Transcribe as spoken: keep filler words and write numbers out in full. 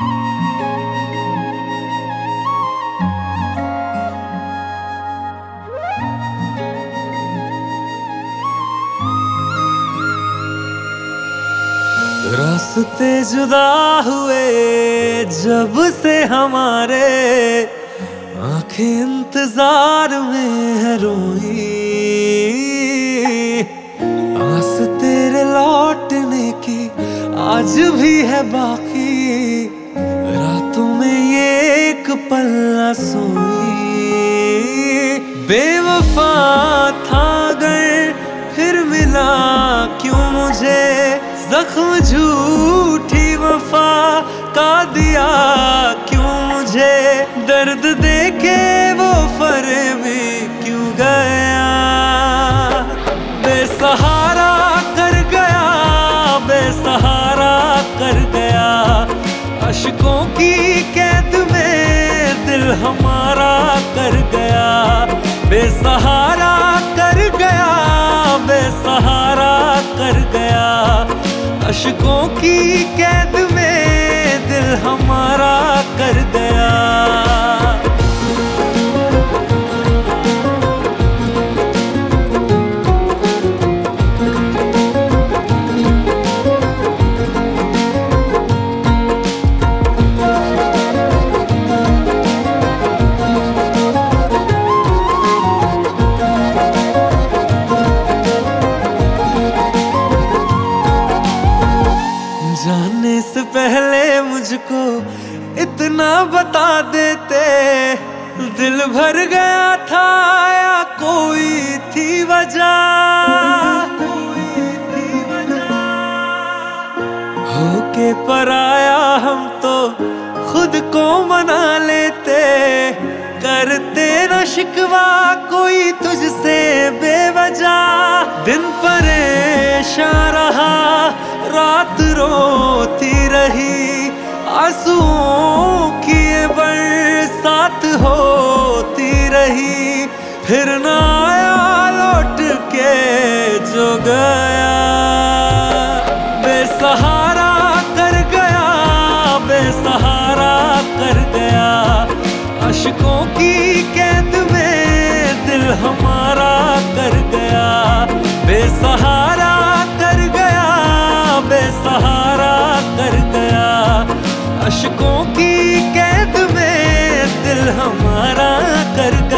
रास्ते जुदा हुए जब से हमारे, आंखें इंतजार में है रोई। आस तेरे लौटने की आज भी है बाकी, रातों में ये एक पल न सोई। बेवफा था अगर फिर मिला क्यों मुझे, जख्म झूठी वफा का दिया क्यों मुझे। दर्द देके वो फरेबी क्यों गया, बेसहारा कर गया, बेसहारा कर गया। अश्कों की कैद में दिल हमारा कर गया, बेसहारा कर गया, बेसहारा कर गया। अश्कों की कैद में दिल हमारा कर गया। जाने से पहले मुझको इतना बता देते, दिल भर गया था या कोई थी वजह। होके पराया हम तो खुद को मना लेते, करते न शिकवा कोई तुझसे बेवजह। दिन परेशान रहा, रात रोती रही, आंसुओं की ये बरसात होती रही। फिर ना आया लौट के जो गया, बेसहारा कर गया, बेसहारा कर गया। अश्कों की कैद में दिल हमारा कर गया, बेसहारा कर गया, बेसहारा कर गया। अश्कों की कैद में दिल हमारा कर गया।